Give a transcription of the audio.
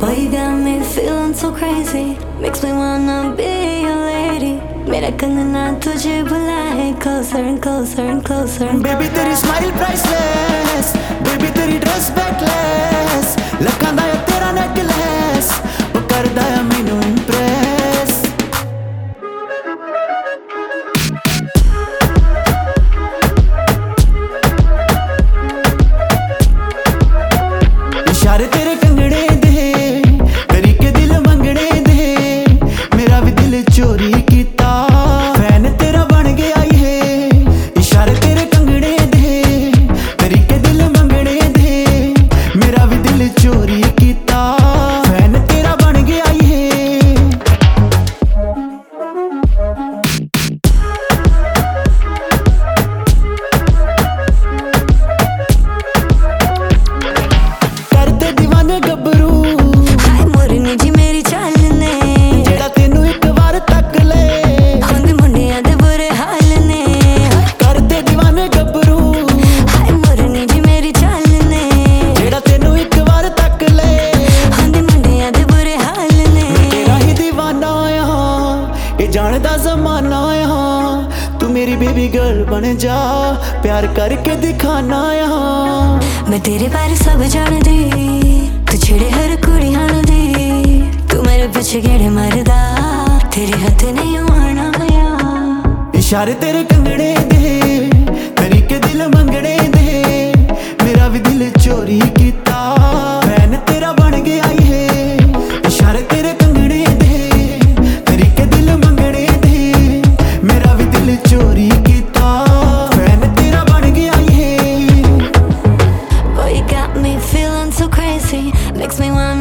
Boy, you got me feeling so crazy. Makes me wanna be your lady. मेरा कंगना तुझे बुलाए closer and closer and closer and Baby तेरी smile priceless, baby तेरी dress backless, लखां दा तेरा necklace, वो करदा है मैनू impress. इशारे तेरे कंगने दे, तरीके दिल मंगने दे, मेरा भी दिल चोरी कीता, फैन तेरा बन गया है. इशारे तेरे कंगने दे, तरीके दिल मंगने दे, मेरा भी दिल चोरी कीता, फैन तेरा बन गया है. करते दीवाने गबरू हाय मोरनी जी मेरी चाल ने जेड़ा तेनू एक बार तक ले, होंदे मुंडियां दे बुरे हाल ने. करते दीवाने गबरू हाय मोरनी जी मेरी चाल ने जेड़ा तेनू एक बार तक ले, होंदे मुंडियां दे बुरे हाल ने. तेरा ही दीवाना यहाँ, ये जानदा जमाना यहाँ, तू मेरी बेबी गर्ल बन जा, प्यार करके दिखाना यहाँ. मैं तेरे बारे सब जान दी, तू छेड़े हर कुड़ी हान दी, तू मेरे पीछे गेड़े मरदा, तेरे हथ नहीं आना या. इशारे तेरे कंगने दे, तरीके दिल मंगने दे, मेरा भी दिल चोरी कीता, फैन तेरा बन गया है. इशारे तेरे कंगने दे, तरीके दिल मंगने दे, मेरा भी दिल चोरी कीता, फैन तेरा बन गया है. Boy, you got me feeling so crazy. Makes me wanna